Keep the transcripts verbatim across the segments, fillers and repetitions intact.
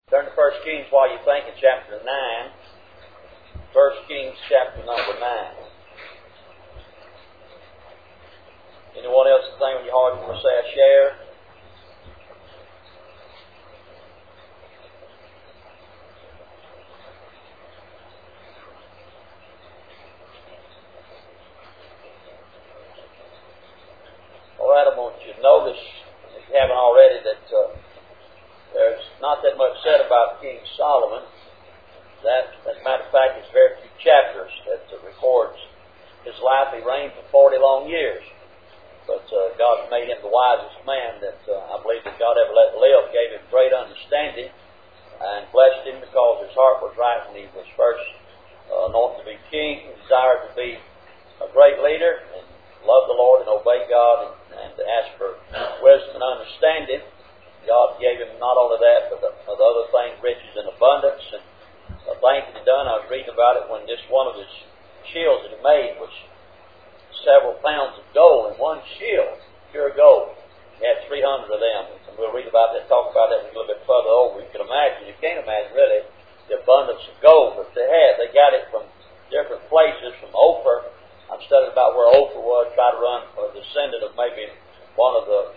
Turn to First Kings while you think in chapter nine. First Kings chapter number nine. Anyone else think on your heart you want to say a share? All right, I want you to notice, if you haven't already, that uh, there's not that much said about King Solomon. That, as a matter of fact, it's very few chapters that uh, records his life. He reigned for forty long years. But uh, God made him the wisest man that uh, I believe that God ever let live, gave him great understanding, and blessed him because his heart was right when he was first uh, anointed to be king. He desired to be a great leader and love the Lord and obey God and, and to ask for wisdom and understanding. God gave him not only that, but the, but the other things, riches and abundance. And the things that he done, I was reading about it when just one of his shields that he made was several pounds of gold in one shield, pure gold. He had three hundred of them. And we'll read about that, talk about that a little bit further over. You can imagine, you can't imagine really the abundance of gold that they had. They got it from different places, from Ophir. I've studied about where Ophir was, tried to run for a descendant of maybe one of the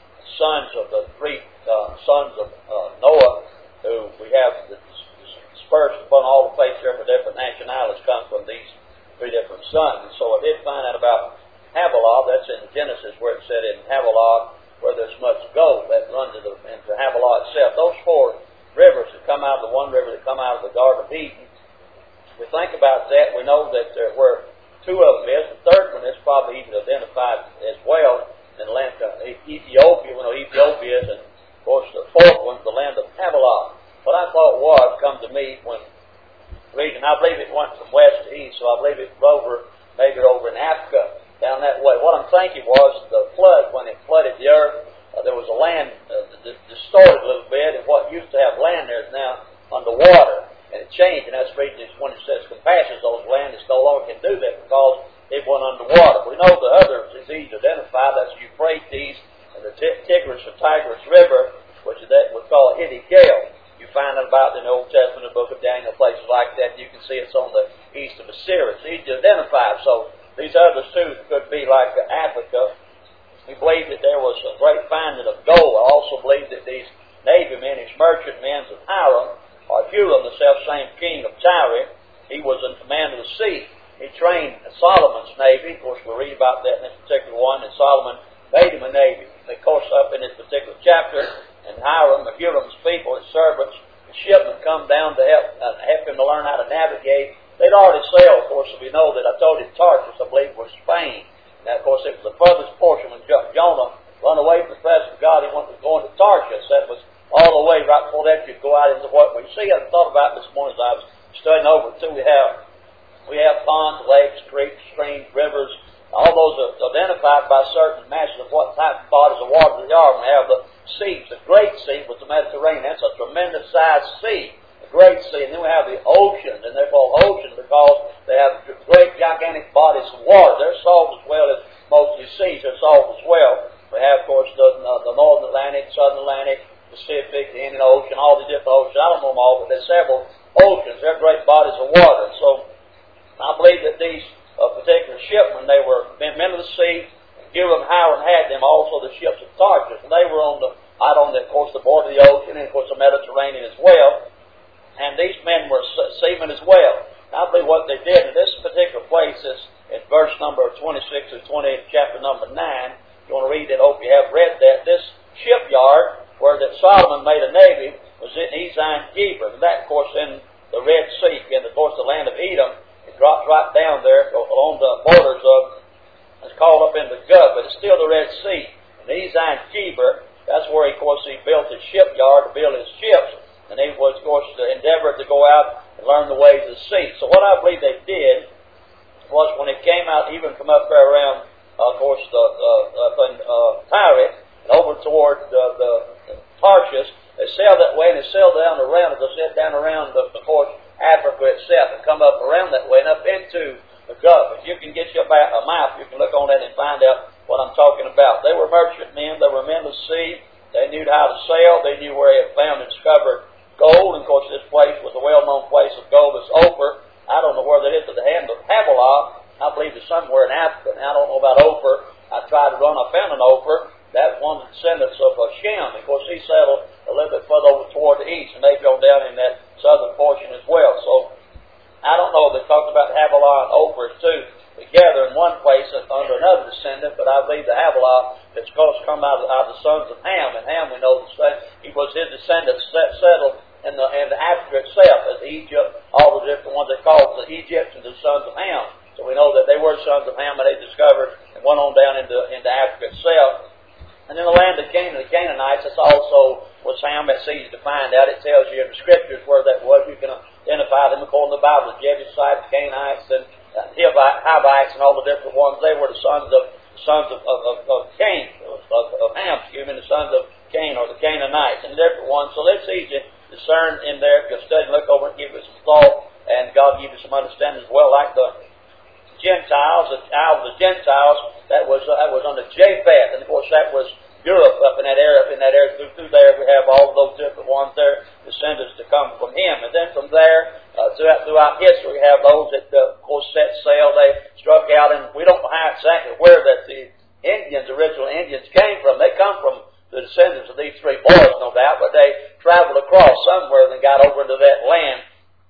sons of the three uh, sons of uh, Noah, who we have dispersed upon all the face there for different nationalities, come from these three different sons. And so I did find out about Havilah. That's in Genesis where it said in Havilah where there's much gold that runs into, into Havilah itself. Those four rivers that come out of the one river that come out of the Garden of Eden, we think about that, we know that there were two of them is. The third one is probably even identified as well in the land of Ethiopia. We know Ethiopia is, and of course the fourth one is the land of Havilah. What I thought was, come to me when reading, I believe it went from west to east, so I believe it over, maybe over in Africa, down that way. What I'm thinking was the flood, when it flooded the earth, uh, there was a land uh, that distorted a little bit, and what used to have land there is now underwater, and it changed, and that's the reason it's when it says compasses those land, it's no longer can do that because it went underwater. We know the others is easy to identify, that's the Euphrates and the Tigris or Tigris River, which is that we call Hiddekel. You find out about it in the Old Testament, the book of Daniel, places like that. You can see it's on the east of Assyria. It's easy to identify. So these others too could be like Africa. We believe that there was a great finding of gold. I also believe that these navy men, these merchant men of Hiram, or Huram, the self-same king of Tyre, he was in command of the sea. He trained Solomon's navy. Of course, we'll read about that in this particular one. And Solomon made him a navy. Of course, up in this particular chapter, and Hiram, the Huram's people, his servants, the shipmen come down to help uh, help him to learn how to navigate. They'd already sailed, of course, so we know that I told you Tarsus, I believe, was Spain. Now, of course, it was the furthest portion when Jonah run away from the presence of God. He wanted to go into Tarsus. That was all the way right before that you'd go out into what we see. I thought about this morning as I was studying over it too. We have we have ponds, lakes, creeks, streams, rivers. All those are identified by certain measures of what type of bodies of water they are. We have the seas. The Great Sea was the Mediterranean. That's a tremendous sized sea. The Great Sea. And then we have the oceans, and they're called oceans because they have great gigantic bodies of water. They're salt as well as most of the seas. They're salt as well. We have, of course, the, uh, the Northern Atlantic, Southern Atlantic, Pacific, the Indian Ocean, all the different oceans. I don't know them all, but there's several oceans. They're great bodies of water. So I believe that these uh, particular shipmen, they were men of the sea. Huram, Hiram had them, also the ships of Tarsus. And they were on the, out on the, of course, the border of the ocean, and of course the Mediterranean as well. And these men were seamen as well. And I believe what they did in this particular place is in verse number twenty-six or twenty-eight, chapter number nine. You want to read that? Hope you have read that. This shipyard where that Solomon made a navy was in Ezion-Geber. And that, of course, in the Red Sea, and of course the land of Edom. It drops right down there along the borders of, it's called up in the Gulf, but it's still the Red Sea. And Ezion-Geber, that's where, he, of course, he built his shipyard to build his ships. And he was, of course, endeavored to go out and learn the ways of the sea. So what I believe they did was when it came out, even come up there around, uh, of course, the, uh, up in uh, Tyre, and over toward uh, the, the Tarshish, they sailed that way, and they sailed down around, as I said, down around, the, of course, Africa itself, and come up around that way and up into the Gulf. If you can get your a map, you can look on that and find out what I'm talking about. They were merchant men. They were men of the sea. They knew how to sail. They knew where they had found and discovered gold. And of course, this place was a well-known place of gold. This Ophir, I don't know where that is, but the hand of Havilah, I believe it's somewhere in Africa. Now, I don't know about Ophir. I tried to run, I found an Ophir. That was one of the descendants of uh, Shem. Of course, he settled a little bit further over toward the east, and they've gone down in that southern portion as well. So, I don't know. They talked about Havilah and Ophir too together in one place under another descendant, but I believe the Havilah that's supposed to come out of, out of the sons of Ham, and Ham we know the same, he was his descendants set, settled in the in the Africa itself, as Egypt, all the different ones they called the Egyptians, the sons of Ham. So we know that they were sons of Ham, and they discovered and went on down into into Africa itself. And in the land of Canaan, the Canaanites, that's also was Ham. That's easy to find out. It tells you in the scriptures where that was. You can identify them according to the Bible. The Jebusites, Canaanites, and uh, Hivites, and all the different ones. They were the sons of sons of, of, of, of Cain, of, of, of Ham, excuse me, the sons of Cain, or the Canaanites, and the different ones. So that's easy to discern in there. If you study, look over, and give it some thought, and God give you some understanding as well. Like the Gentiles, the child of the Gentiles, that was uh, that was under Japheth, and of course that was Europe up in that area. Up in that area, through, through there, we have all those different ones there, descendants to come from him, and then from there, uh, throughout throughout history, we have those that uh, of course set sail. They struck out, and we don't know how exactly where that the Indians, original Indians, came from. They come from the descendants of these three boys, no doubt, but they traveled across somewhere and got over into that land.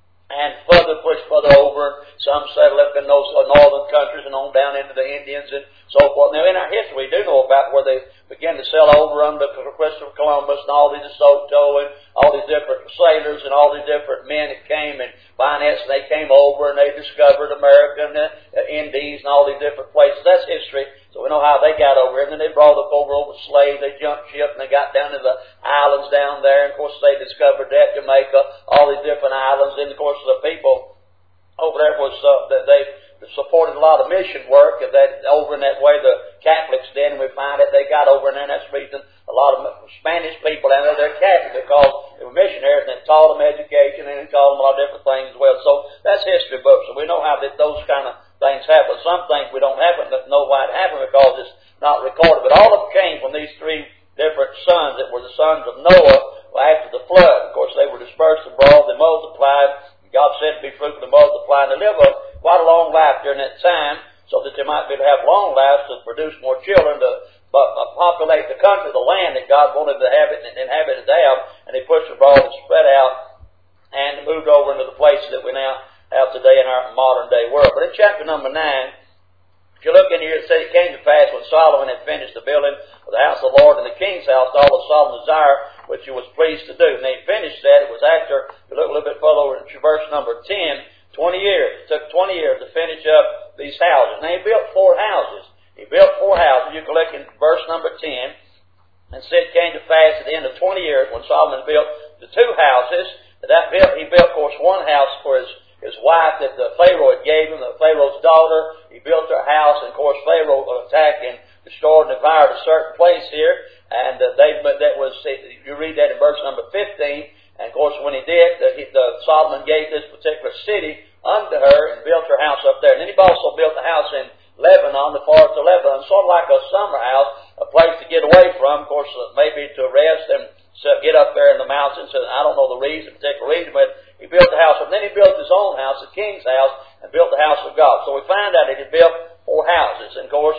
And further pushed further over, some settled up in those northern countries and on down into the Indians and so forth. Now, in our history, we do know about where they began to sail over under Christopher Columbus and all these DeSoto and all these different sailors and all these different men that came and finance. They came over and they discovered America and the Indies and all these different places. That's history. So we know how they got over here. And then they brought up over over slaves. They jumped ship and they got down to the islands down there. And of course they discovered that, Jamaica, all these different islands. And of course the people over there was, uh, that they supported a lot of mission work that over in that way the Catholics did. And we find that they got over in there, and that's the reason a lot of Spanish people down there, they're Catholic because they were missionaries and they taught them education and they taught them a lot of different things as well. So that's history books. So we know how that those kind of things happen. Some things we don't happen, but know why it happened because it's not recorded. But all of them came from these three different sons that were the sons of Noah after the flood. Of course, they were dispersed abroad. They multiplied. God said to be fruitful and multiply, and they live a, quite a long life during that time, so that they might be able to have long lives to produce more children to but, uh, populate the country, the land that God wanted to have it and inhabit it to have, and they pushed abroad and spread out and moved over into the places that we now have today in our modern day world. But in chapter number nine, if you look in here, it says it came to pass when Solomon had finished the building of the house of the Lord and the king's house, all of Solomon's desire, which he was pleased to do. And he finished that. It was after, if you look a little bit further over in verse number ten, twenty years. It took twenty years to finish up these houses. Now he built four houses. He built four houses. You can look in verse number ten. And said it came to pass at the end of twenty years when Solomon built the two houses. That built, he built, of course, one house for his his wife that the Pharaoh had gave him, the Pharaoh's daughter. He built her house, and of course Pharaoh attacked and destroyed and devoured a certain place here. And uh, they, but that was, you read that in verse number fifteen. And of course when he did, the, he, the Solomon gave this particular city unto her and built her house up there. And then he also built a house in Lebanon, the forest of Lebanon, sort of like a summer house, a place to get away from, of course, uh, maybe to rest and so get up there in the mountains. And I don't know the reason, particular reason, but he built the house. And then he built his own house, the king's house, and built the house of God. So we find out that he built four houses. And of course,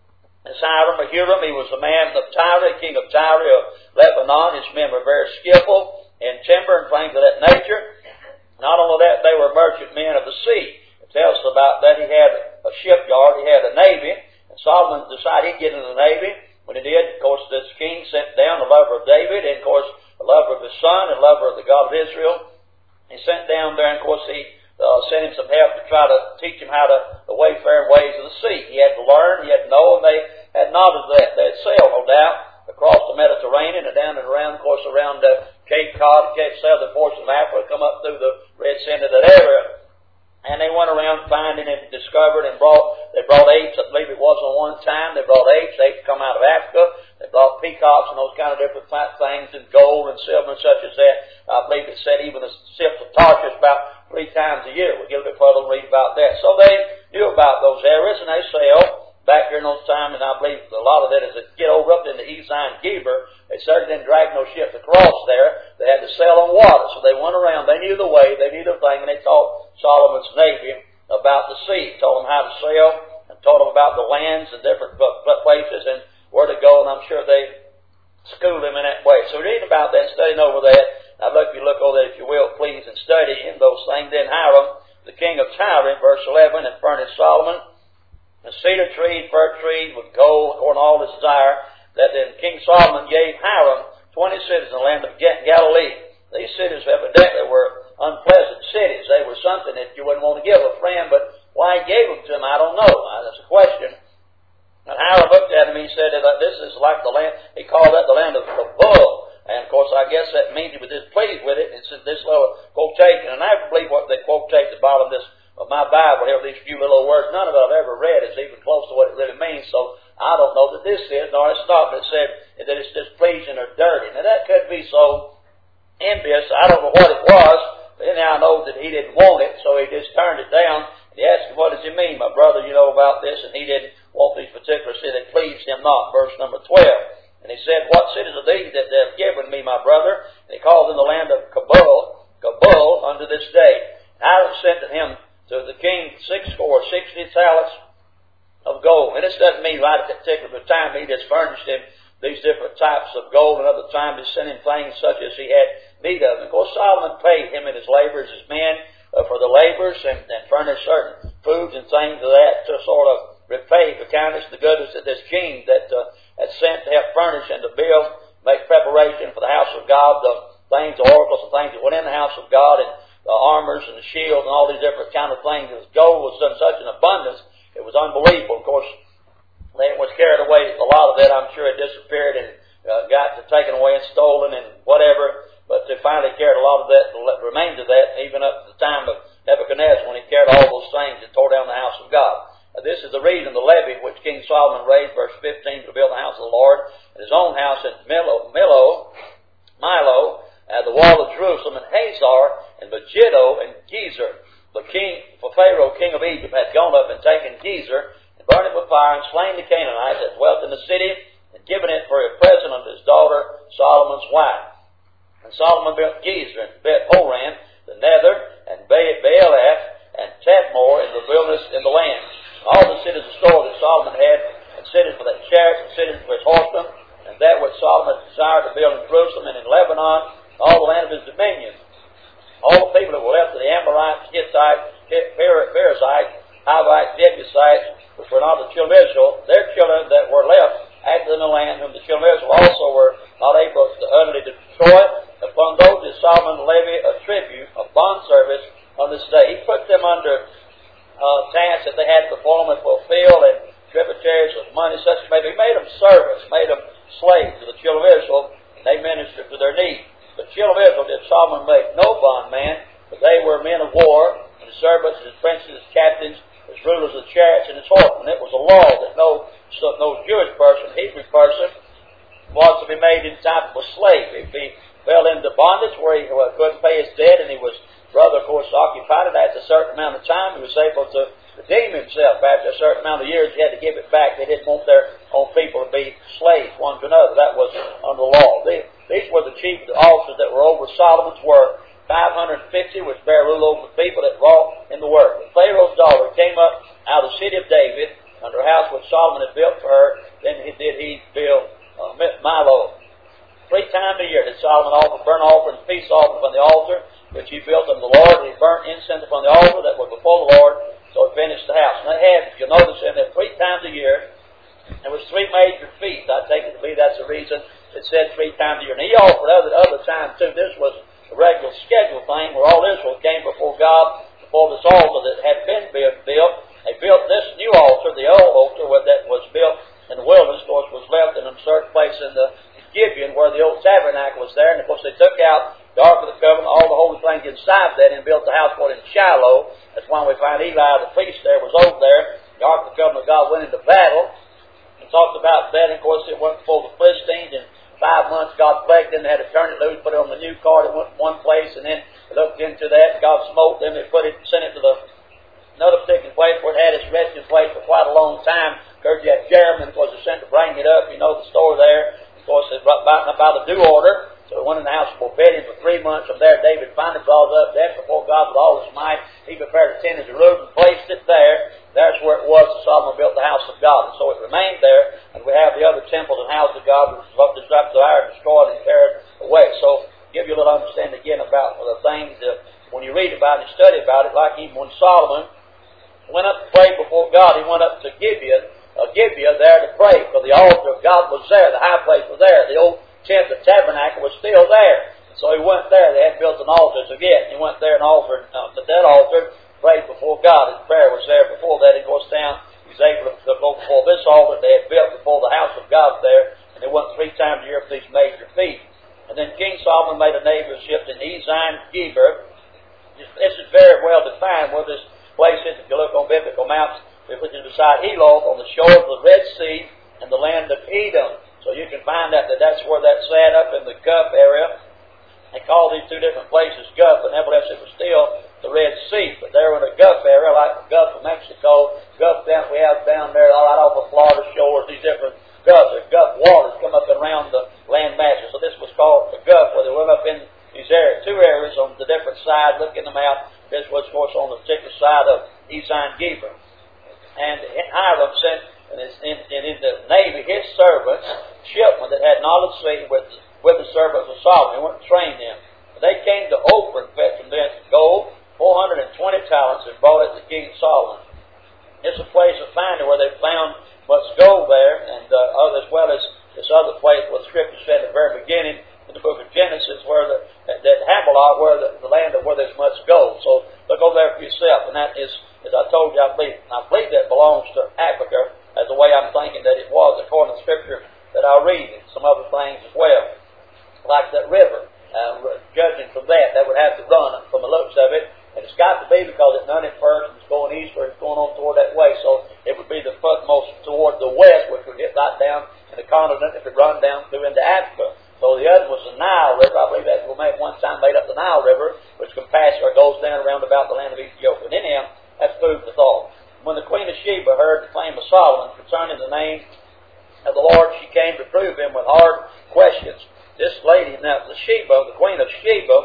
Hiram, or Hiram, he was the man of Tyre, king of Tyre of Lebanon. His men were very skillful in timber and things of that nature. Not only that, they were merchant men of the sea. It tells us about that. He had a shipyard, he had a navy, and Solomon decided he'd get into the navy. When he did, of course, this king sent down the lover of David, and of course, the lover of his son, and lover of the God of Israel. He sent down there, and of course, he uh, sent him some help to try to teach him how to the wayfaring ways of the sea. He had to learn, he had to know, and they had knowledge of that. They had sailed, no doubt, across the Mediterranean and down and around, of course, around uh, Cape Cod, Cape southern portion of Africa, come up through the Red Sea into that area. And they went around finding and discovered and brought, they brought apes, I believe it was on one time, they brought apes, apes come out of Africa, they brought peacocks and those kind of different things, and gold and silver and such as that. I believe it said even the ships of Tarshish about three times a year. We'll get a bit further and read about that. So they knew about those areas, and they sailed, back during those times, and I believe a lot of that is to get over up into Ezine Geber. They certainly didn't drag no ships across there. They had to sail on water, so they went around. They knew the way, they knew the thing, and they taught Solomon's Navy about the sea, told them how to sail, and told them about the lands and different places and where to go, and I'm sure they schooled them in that way. So reading about that, studying over that, I'd like you to look over that, if you will, please, and study in those things. Then Hiram, the king of Tyre, in verse eleven, and furnished Solomon a cedar tree, fir tree, with gold, according to all his desire, that then King Solomon gave Hiram twenty cities in the land of Galilee. These cities evidently were unpleasant cities. They were something that you wouldn't want to give a friend, but why he gave them to him, I don't know. That's a question. And Hiram looked at him, he said that this is like the land, he called that the land of the bull. And of course, I guess that means he was displeased with it. It's this little quotation, and I believe what they quotate at the bottom of this of my Bible here, these few little words, none of it I've ever read is even close to what it really means. So I don't know that this is, nor it's not that said that it's displeasing or dirty. Now that could be so envious. I don't know what it was, but anyhow I know that he didn't want it, so he just turned it down. And he asked him, what does he mean, my brother, you know about this? And he didn't want these particular cities that pleased him not. Verse number twelve. And he said, what cities are these that they have given me, my brother? And he called them the land of Kabul, Kabul unto this day. And I sent to him, to the king, six score, sixty talents of gold. And this doesn't mean right at that particular time he just furnished him these different types of gold, and other times he sent him things such as he had need of. And of course, Solomon paid him and his laborers, his men, uh, for the labors, and, and furnished certain foods and things of that to sort of repay the kindness, the goodness of this king that uh, had sent to help furnish and to build, make preparation for the house of God, the things, the oracles and things that went in the house of God, and the armors and the shields and all these different kind of things. This gold was in such an abundance, it was unbelievable. Of course, it was carried away. A lot of that, I'm sure, it disappeared and uh, got to taken away and stolen and whatever. But they finally carried a lot of that, the remains of that, even up to the time of Nebuchadnezzar, when he carried all those things and tore down the house of God. Now, this is the reason, the levy which King Solomon raised, verse fifteen, to build the house of the Lord, and his own house in Milo, Milo, Milo, at the wall of Jerusalem, and Hazor, and Megiddo, and Gezer. The king, for Pharaoh, king of Egypt, had gone up and taken Gezer, and burned it with fire, and slain the Canaanites that dwelt in the city, and given it for a present unto his daughter, Solomon's wife. And Solomon built Gezer, and Bet Horan, the Nether, and Baalath, and Tadmor in the wilderness in the land. All the cities of store that Solomon had, and cities for their chariots, and cities for his horsemen, and that which Solomon desired to build in Jerusalem and in Lebanon, all the land of his dominion. All the people that were left of the Amorites, Hittites, Perizzites, Hivites, Jebusites, which were not the children of Israel, their children that were left acted in the land, whom the children of Israel also were not able to utterly destroy. Upon those did Solomon levy a tribute of bond service on this day. He put them under uh, tasks that they had to perform and fulfill, and tributaries of money, such as maybe. He made them servants, made them slaves to the children of Israel, and they ministered to their needs. The children of Israel did Solomon make no bondman, but they were men of war, and his servants, his princes, his captains, his rulers of the chariots, and his horsemen. It was a law that no, so no Jewish person, Hebrew person, was to be made in type of a slave. If he fell into bondage where he couldn't pay his debt, and he was rather, of course, occupied it after a certain amount of time, he was able to redeem himself. After a certain amount of years, he had to give it back. They didn't want their own people to be slaves one to another. That was under the law. They, These were the chief officers that were over Solomon's work. five hundred fifty which bear rule over the people that wrought in the work. And Pharaoh's daughter came up out of the city of David, under a house which Solomon had built for her. Then he did he build uh, Milo. Three times a year did Solomon offer burnt offerings, peace offerings upon the altar, which he built unto the Lord. And he burnt incense upon the altar that was before the Lord. So he finished the house. And they had, if you'll notice in there, three times a year, there was three major feasts. I take it to be that's the reason it said three times a year. And he offered other other times too. This was a regular scheduled thing where all Israel came before God, before this altar that had been built. They built this new altar, the old altar that was built in the wilderness, of course, was left in a certain place in the Gibeon where the old tabernacle was there. And of course they took out the Ark of the Covenant, all the holy things inside that, and built the house called in Shiloh. That's why we find Eli, the priest there, was over there. The Ark of the Covenant of God went into battle. And talked about that, and of course it went before the Philistines, and five months God plagued them. They had to turn it loose, put it on the new cart, it went one place, and then they looked into that, and God smote them. They put it, sent it to the another particular place where it had its resting place for quite a long time. Encourage about by the due order. So he went in the house of Obed-Edom for three months. From there, David finally brought up that before God with all his might. He prepared a tent in Jerusalem, placed it there. That's where it was that Solomon built the house of God. And so it remained there. And we have the other temples and houses of God which was disrupted, devoured, destroyed, and carried away. So give you a little understanding again about the things that when you read about it and study about it, like even when Solomon went up to pray before God, he went up to Gibeah, uh, Gibeah there to pray, for the altar of God was there, the high place was there, the old tent, the tabernacle was still there. So he went there. They had built an altar again. He went there and offered uh, at that altar, prayed before God. His prayer was there. Before that, he goes down. He was able to go before this altar they had built before the house of God there, and they went three times a year for these major feasts. And then King Solomon made a neighborship in Ezion-Geber. This is very well defined where this place is. If you look on biblical maps, which is beside Eloth on the shore of the Red Sea and the land of Edom. So you can find out that that's where that's at, up in the Gulf area. They call these two different places Gulf, but nevertheless it was still the Red Sea. But they're in the Gulf area, like the Gulf of Mexico, Gulf down we have down there, right off the Florida shores, these different Gulfs. The Gulf waters come up and around the land masses. So this was called the Gulf, where they went up in these areas, two areas on the different sides, looking them out. This was, of course, on the particular side of Ezion-Geber. And Hiram sent And in, in, in the Navy, his servants, shipmen that had knowledge sea with, with the servants of Solomon. He went and trained them. But they came to Ophir and fetched from thence gold, four hundred twenty talents, and brought it to King Solomon. It's a place of finding where they found much gold there, and uh, as well as this other place where the scripture said at the very beginning, in the book of Genesis, where the, that, that Havilah, where the, the land of where there's much gold. So look over there for yourself. And that is, as I told you, I believe, I believe that belongs to Africa, as the way I'm thinking that it was, according to Scripture that I read, and some other things as well. Like that river, uh, judging from that, that would have to run from the looks of it. And it's got to be because it none at first, and it's going east, or it's going on toward that way. So it would be the footmost toward the west, which would get right down in the continent if it run down through into Africa. So the other was the Nile River. I believe that will make one time made up the Nile River, which can pass or goes down around about the land of Ethiopia. And anyhow, that's food for thought. When the Queen of Sheba heard the claim of Solomon concerning the name of the Lord, she came to prove him with hard questions. This lady, now the Sheba, the Queen of Sheba,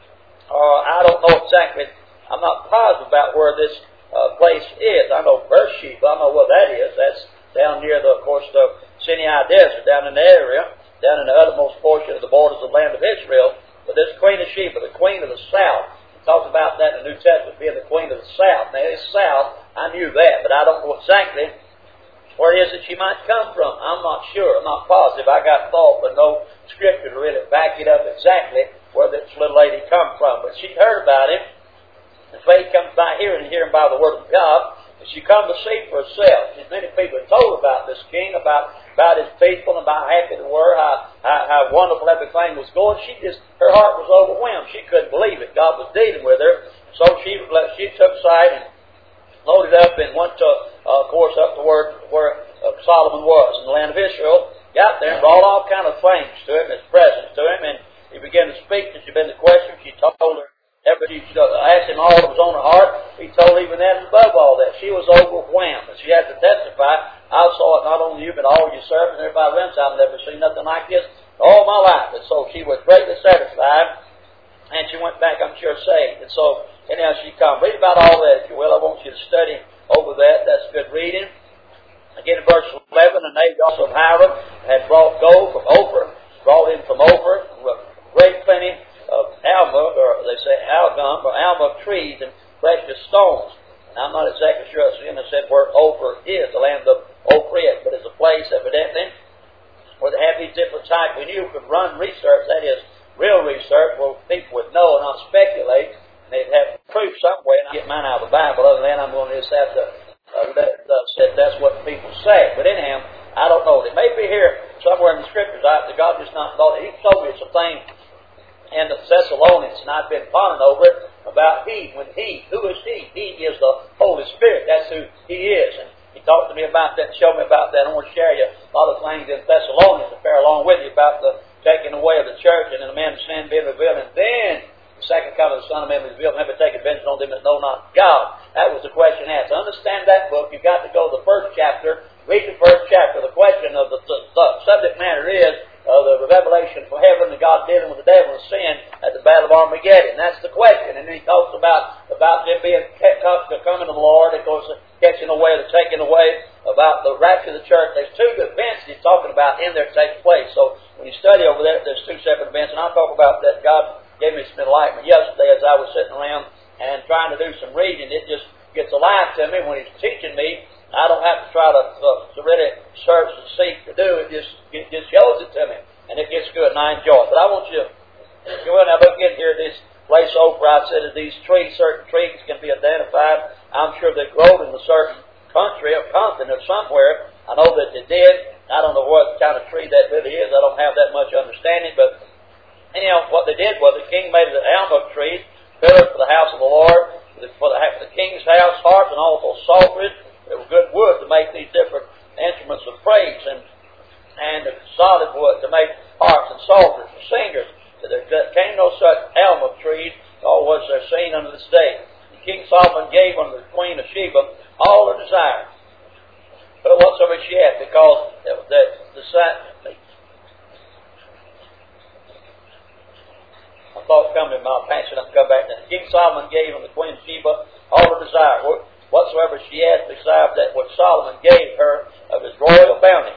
uh, I don't know exactly, I'm not positive about where this uh, place is. I know Beersheba, I know where that is. That's down near, the, of course, the Sinai Desert, down in the area, down in the uttermost portion of the borders of the land of Israel. But this Queen of Sheba, the Queen of the South, it talks about that in the New Testament being the Queen of the South. Now, it's South. I knew that, but I don't know exactly where it is that she might come from. I'm not sure. I'm not positive. I got thought, but no scripture to really back it up exactly where this little lady come from. But she heard about him, and faith comes by hearing, and hearing by the word of God. And she come to see for herself. And many people had told about this king, about, about his people, and about how happy they were, how, how, how wonderful everything was going. She just, her heart was overwhelmed. She couldn't believe it. God was dealing with her. So she, she took sight and loaded up and went to, uh, of course, up to where, where uh, Solomon was in the land of Israel. Got there and brought all kind of things to him, his presence to him, and he began to speak. And she began to question. She told her, every, she asked him all that was on her heart. He told her even that, and above all that, she was overwhelmed. And she had to testify, I saw it not only you, but all your servants and everybody else. I've never seen nothing like this all my life. And so she was greatly satisfied. And she went back, I'm sure, saved. And so, anyhow, she come. Read about all that, if you will. I want you to study over that. That's good reading. Again, in verse eleven, the name also of Hiram had brought gold from Ophir, brought in from Ophir, great plenty of almug, or they say algum, or almug trees and precious stones. And I'm not exactly sure, as I said, where Ophir is, the land of Ophir, but it's a place, evidently, where they have these different types. We knew we could run research, that is, real research, where people would know and not speculate, and they'd have proof somewhere, and I get mine out of the Bible. Other than that, I'm going to just have to uh, let uh, say that's what people say. But anyhow, I don't know. It may be here somewhere in the Scriptures. I, God just not thought it. He told me it's a thing in the Thessalonians, and I've been pondering over it about He. When He, who is He? He is the Holy Spirit. That's who He is. And He talked to me about that, showed me about that. I want to share you a lot of things in Thessalonians to bear along with you about the taking away of the church, and then the man of sin being revealed, and then the second coming of the Son of Man is revealed, never take advantage on them that know not God. That was the question asked. To understand that book, you've got to go to the first chapter, read the first chapter. The question of the, the, the subject matter is uh, the revelation protection from heaven and God dealing with the devil and sin at the Battle of Armageddon. That's the question. And then he talks about, about them being kept, coming to the Lord, of course, catching away, the taking away, about the rapture of the church. There's two events he's talking about in there taking place. So when you study over there, there's two separate events. And I'll talk about that. God gave me some enlightenment yesterday as I was sitting around and trying to do some reading. It just gets alive to me when he's teaching me. I don't have to try to, uh, to really search and seek to do it. Just it just shows it to me, and it gets good, and I enjoy it. But I want you to go in and look in here. This place over, I said that these trees, certain trees can be identified. I'm sure they grow in a certain country or continent somewhere. I know that they did. I don't know what kind of tree that really is. I don't have that much understanding. But anyhow, what they did was the king made the almug trees, pillars for the house of the Lord, for the, for the king's house, harps, and also psalteries. It was good wood to make these different instruments of praise, and and solid wood to make harps and psalteries for singers. So there came no such almug trees, nor was there seen unto this day. And King Solomon gave unto the queen of Sheba all her desire, but whatsoever she had, because that the, the, the I thought coming, my passion, I'll come back now. King Solomon gave unto the queen of Sheba all her desire, whatsoever she had, besides that which Solomon gave her of his royal bounty.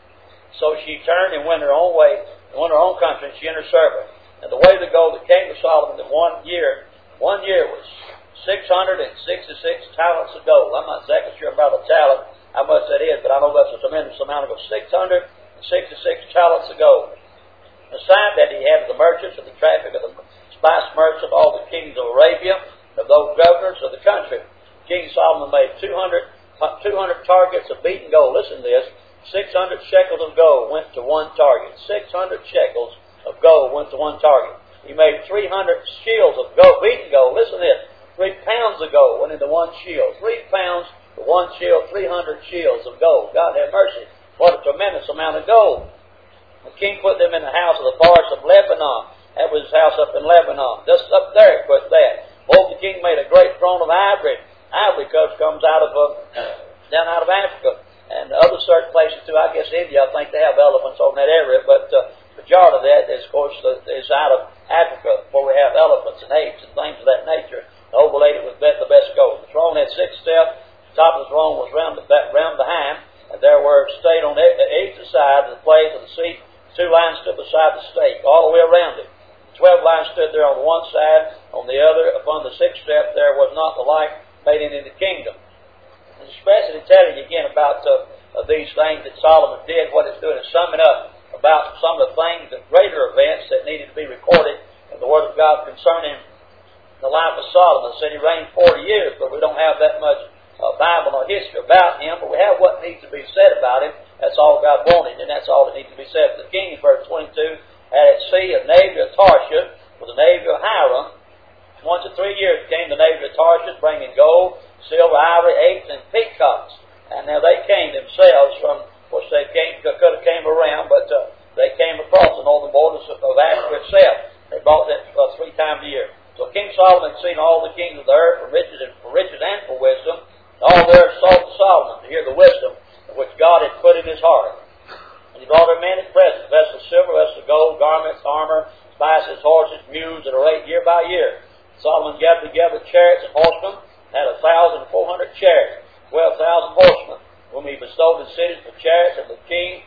So she turned and went her own way, and went her own country, and she and her servant. And the way to go that came to Solomon in one year, one year was six hundred sixty-six talents of gold. I'm not exactly sure about a talent, how much that is, but I know that's a tremendous amount of gold. six hundred sixty-six talents of gold. Besides that, he had the merchants of the traffic of the spice merchants of all the kings of Arabia, of those governors of the country. King Solomon made two hundred, two hundred targets of beaten gold. Listen to this. six hundred shekels of gold went to one target. six hundred shekels of gold went to one target. He made three hundred shields of gold, beaten gold. Listen to this. Three pounds of gold went into one shield. Three pounds to one shield, three hundred shields of gold. God have mercy. What a tremendous amount of gold. The king put them in the house of the forest of Lebanon. That was his house up in Lebanon. Just up there he put that. Both the king made a great throne of ivory. Ivory coast comes out of uh, down out of Africa and other certain places too. I guess India, I think they have elephants on that area, but uh, the majority of that is, of course, uh, is out of Africa, where we have elephants and apes and things of that nature. Overlaid it with the best gold. The throne had six steps. The top of the throne was round the round behind, and there were stayed on each side of the place of the seat. Two lines stood beside the stake, all the way around it. Twelve lines stood there on the one side, on the other. Upon the sixth step there was not the like made it in the kingdom. And especially telling you again about uh, uh, these things that Solomon did, what it's doing is summing up about some of the things, the greater events that needed to be recorded in the Word of God concerning the life of Solomon. It said he reigned forty years, but we don't have that much uh, Bible or history about him, but we have what needs to be said about him. That's all God wanted, and that's all that needs to be said. The king, in verse twenty-two, had at sea a navy of Tarshish with a navy of Hiram. Once in three years came the navy of Tarshish, bringing gold, silver, ivory, apes, and peacocks. And now they came themselves from, of course, they came, could have came around, but uh, they came across the northern borders of Africa itself. They bought that uh, three times a year. So King Solomon had seen all the kings of the earth for riches and for riches and for wisdom. All there sought Solomon to hear the wisdom which God had put in his heart. And he brought her many presents, vessels of silver, vessels of gold, garments, armor, spices, horses, mules, that are rate year by year. Solomon gathered together chariots and horsemen, had a thousand four hundred chariots, twelve thousand horsemen, whom he bestowed in cities for chariots of the king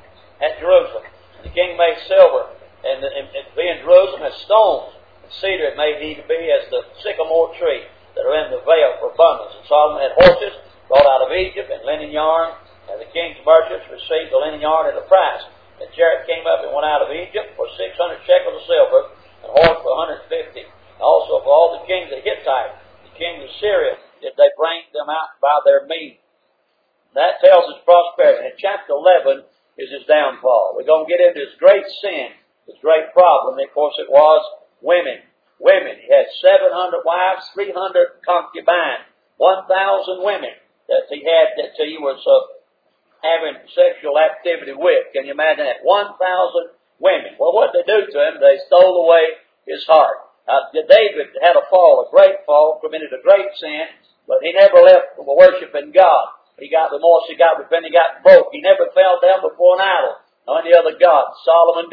at Jerusalem. And the king made silver, and, and, and being Jerusalem as stones, and cedar it made he to be as the sycamore tree that are in the vale for abundance. And Solomon had horses brought out of Egypt, and linen yarn, and the king's merchants received the linen yarn at a price. The chariot came up and went out of Egypt for six hundred shekels of silver, and horse for one hundred fifty. Also for all the kings of Hittite, the kings of Syria, did they bring them out by their means. That tells his prosperity. And chapter eleven is his downfall. We're going to get into his great sin, his great problem. And of course it was women. Women. He had seven hundred wives, three hundred concubines, one thousand women that he had, that he was uh, having sexual activity with. Can you imagine that? one thousand women. Well, what did they do to him? They stole away his heart. Uh, David had a fall, a great fall, committed a great sin, but he never left from worshiping God. He got remorse, he got repentant, he got broke. He never fell down before an idol or any other god. Solomon did.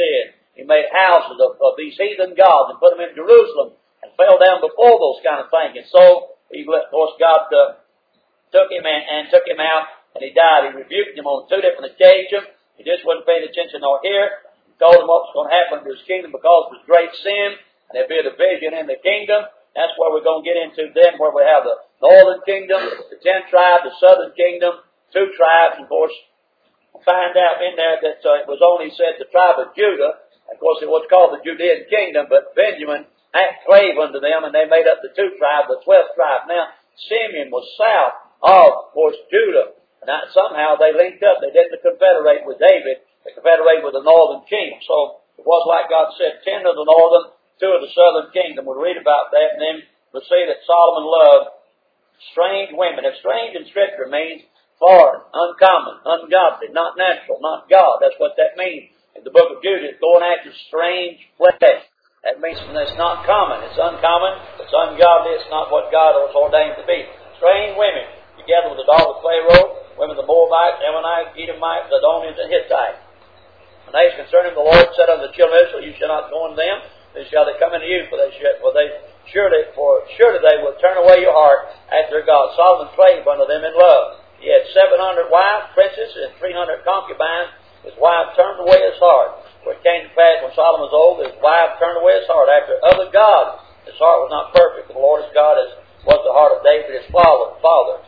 he made houses of, of these heathen gods and put them in Jerusalem and fell down before those kind of things. And so, he, of course, God uh, took him and, and took him out, and he died. He rebuked him on two different occasions. He just wasn't paying attention nor here. He told him what was going to happen to his kingdom because of his great sin, and there'd be a division in the kingdom. That's where we're going to get into then, where we have the northern kingdom, the ten tribes, the southern kingdom, two tribes. And of course, we'll find out in there that uh, it was only said the tribe of Judah. Of course, it was called the Judean kingdom, but Benjamin clave unto them, and they made up the two tribes, the twelfth tribe. Now, Simeon was south of, of course, Judah. And that somehow they linked up. They didn't confederate with David. They confederated with the northern kingdom. So it was like God said, ten of the northern, two of the southern kingdom. We'll read about that, and then we'll see that Solomon loved strange women. If strange in Scripture means foreign, uncommon, ungodly, not natural, not God. That's what that means. In the book of Judah, it's going after strange flesh. That means it's not common. It's uncommon. It's ungodly. It's not what God was ordained to be. Strange women, together with the daughter of Pharaoh, women of the Moabites, Ammonites, Edomites, Zidonians, and Hittites. And they concerning the Lord said unto the children of Israel, you shall not go unto them, then shall they come into you, for they should, for they surely, for surely they will turn away your heart after God. Solomon clave unto them in love. He had seven hundred wives, princes, and three hundred concubines. His wife turned away his heart. For it came to pass when Solomon was old, his wife turned away his heart after other gods. His heart was not perfect, for the Lord his God is, was the heart of David his father. father.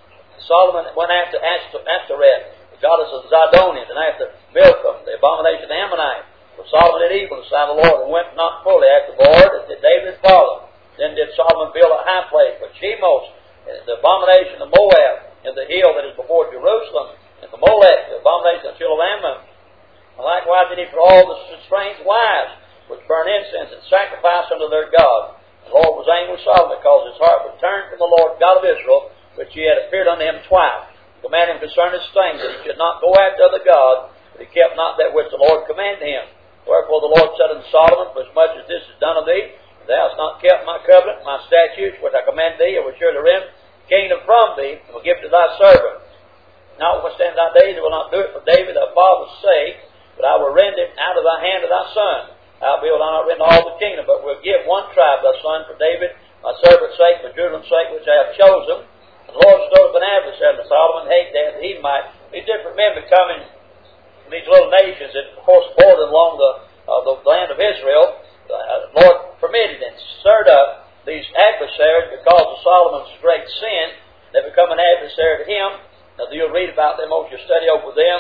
Solomon went after Ashtoreth, the goddess of the Zidonians, and after Milcom, the abomination of the Ammonites. For Solomon did evil in the sight of the Lord, and went not fully after the Lord, as did David his father. Then did Solomon build a high place for Chemos, the abomination of Moab, and the hill that is before Jerusalem, and the Molech, the abomination of Chilamammon. And likewise did he for all the strange wives, which burn incense and sacrifice unto their gods. The Lord was angry with Solomon, because his heart was turned from the Lord God of Israel, which he had appeared unto him twice. He commanded him concerning this thing, that he should not go after other gods, but he kept not that which the Lord commanded him. Wherefore the Lord said unto Solomon, for as much as this is done of thee, thou hast not kept my covenant, my statutes, which I command thee, I will surely rend the kingdom from thee, and will give it to thy servant. Notwithstanding thy days, I will not do it for David thy father's sake, but I will rend it out of thy hand of thy son. Howbeit will I not rend all the kingdom, but will give one tribe thy son for David, my servant's sake, for Jerusalem's sake, which I have chosen. And the Lord stood up an adversary to Solomon, hate that he might. These different men becoming these little nations that, of course, bordered along the, uh, the land of Israel. The uh, Lord permitted and stirred up these adversaries because of Solomon's great sin. They become an adversary to him. Now, you'll read about them, won't you study over them,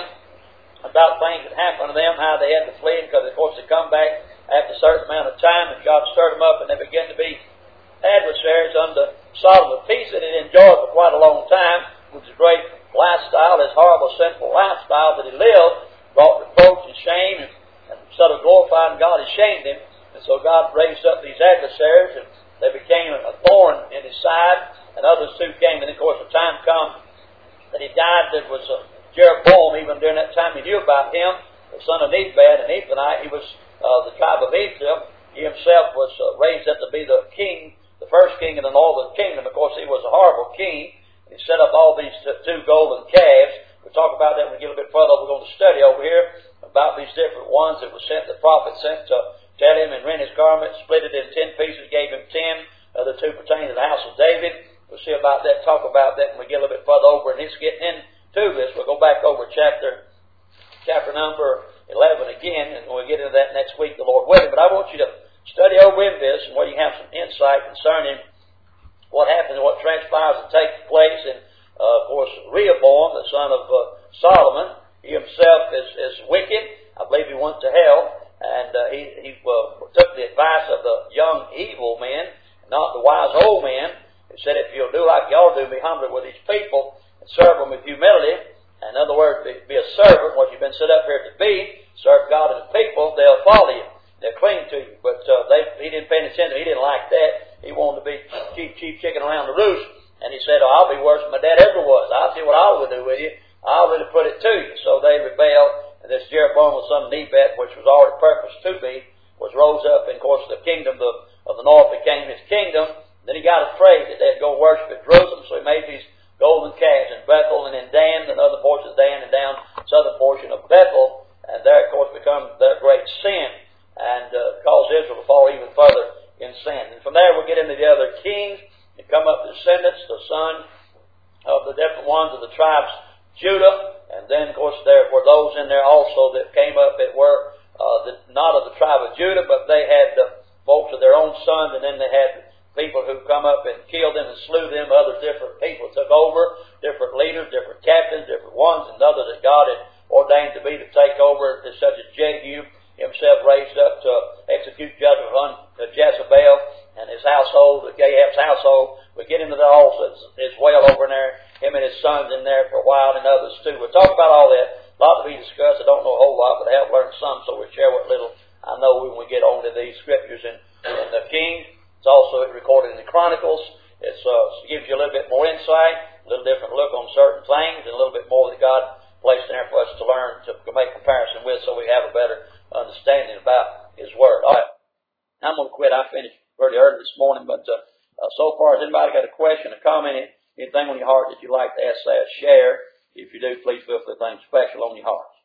about things that happened to them, how they had to flee, because, of course, they come back after a certain amount of time, and God stirred them up, and they began to be adversaries under Solomon. Peace that he enjoyed for quite a long time, with his great lifestyle, his horrible, sinful lifestyle that he lived, brought reproach and shame, and, and instead of glorifying God, he shamed him. And so God raised up these adversaries, and they became a thorn in his side, and others too came. And of course, the time comes that he died. There was uh, Jeroboam, even during that time, he knew about him, the son of Nebat, and Ephraim. He was uh, the tribe of Ephraim. He himself was uh, raised up to be the king, the first king in the northern kingdom. Of course, he was a horrible king. He set up all these t- two golden calves. We'll talk about that when we get a little bit further. We're going to study over here about these different ones that were sent, the prophet sent to tell him, and rent his garment, split it in ten pieces, gave him ten. Uh, the two pertain to the house of David. We'll see about that, talk about that when we get a little bit further over. And he's getting into this. We'll go back over chapter chapter number eleven again, and we'll get into that next week, the Lord willing. But I want you to study over in this, and where you have some insight concerning what happens and what transpires and takes place. And, uh, of course, Rehoboam, the son of uh, Solomon, he himself is, is wicked. I believe he went to hell, and uh, he, he uh, took the advice of the young evil men, not the wise old men. He said, if you'll do like you ought to do, be humble with these people and serve them with humility. In other words, be, be a servant, what you've been set up here to be, serve God and the people, they'll follow you. They'll cling to you. But uh, they, he didn't pay any attention. He didn't like that. He wanted to be cheap, cheap chicken around the roost. And he said, oh, I'll be worse than my dad ever was. I'll see what I will do with you. I'll really put it to you. So they rebelled. And this Jeroboam, the son of Nebat, which was already purposed to be, was rose up. And of course, the kingdom of, of the north became his kingdom. Then he got afraid that they'd go worship at Jerusalem. So he made these golden calves in Bethel and in Dan, and other portions of Dan, and down southern portion of Bethel. And there, of course, become their great sin. Israel to fall even further in sin. And from there we'll get into the other kings and come up to descendants, the son of the different ones of the tribes Judah. And then, of course, there were those in there also that came up that were uh, the, not of the tribe of Judah, but they had uh, folks of their own sons, and then they had people who come up and killed them and slew them. Other different people took over, different leaders, different captains, different ones, and others that God had ordained to be to take over, such as Jehu himself raised up to execute judgment on Jezebel and his household, Ahab's household. We get into that also as well over in there. Him and his sons in there for a while, and others too. We'll talk about all that. A lot to be discussed. I don't know a whole lot, but I have learned some, so we'll share what little I know when we get on to these scriptures. And, and the Kings, it's also recorded in the Chronicles. It's, uh, it gives you a little bit more insight, a little different look on certain things, and a little bit more that God placed in there for us to learn, to make comparison with, so we have a better understanding about His Word. All right. I'm going to quit. I finished pretty early this morning, but uh, uh, so far, has anybody got a question, a comment, anything on your heart that you'd like to ask, say, share? If you do, please feel free to think special on your heart.